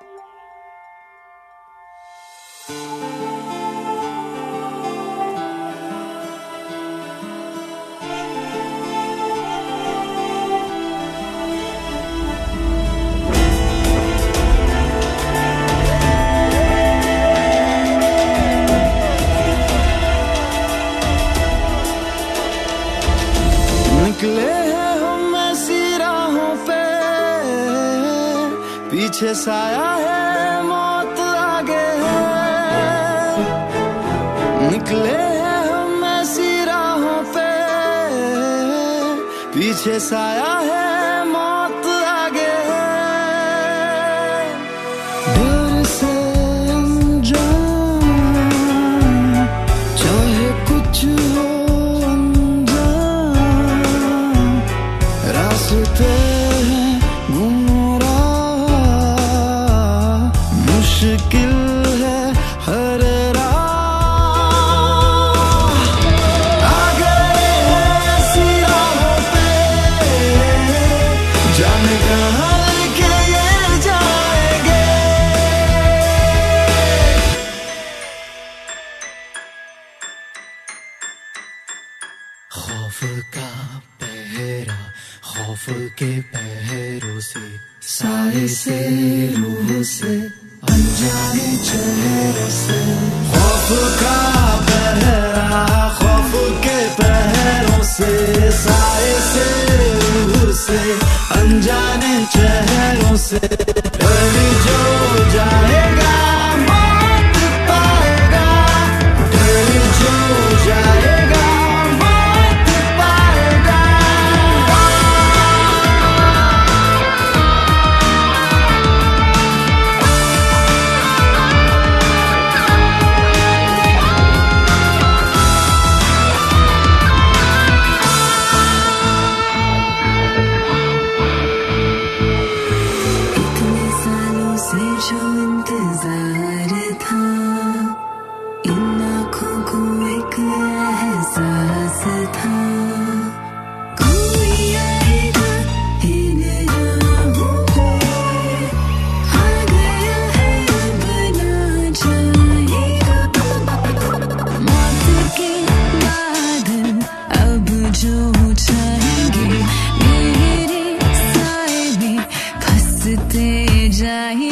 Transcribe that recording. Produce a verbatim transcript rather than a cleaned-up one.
निकले हैं हम ऐसी राहों पे, पीछे साया है मौत आगे है। निकले हैं हम ऐसी राहों पे, पीछे साया है मौत आगे है। डर से अनजान, चाहे कुछ हो रास्ते हैं गुमराह, मुश्किल है हर राह। आगे ऐसी राहों पे, जाने कहाँ लेके ये जाएंगे। खौफ का पहरा, खौफ के पहरों से, साए से, रूह से, अनजाने चेहरों से। खौफ का पहरा, खौफ के पहरों से, साए से, रूह से, अनजाने चेहरों से। डर जो जाएगा मौत पाएगा, डर जो जाएगा जो इंतजार था, इन आँखों को एक एहसास था। कोई आएगा इन राहों पे, आ गया है अब ना जाएगा। मौत के बादल अब जो छाएंगे, मेरे साए में फंसते जाएंगे।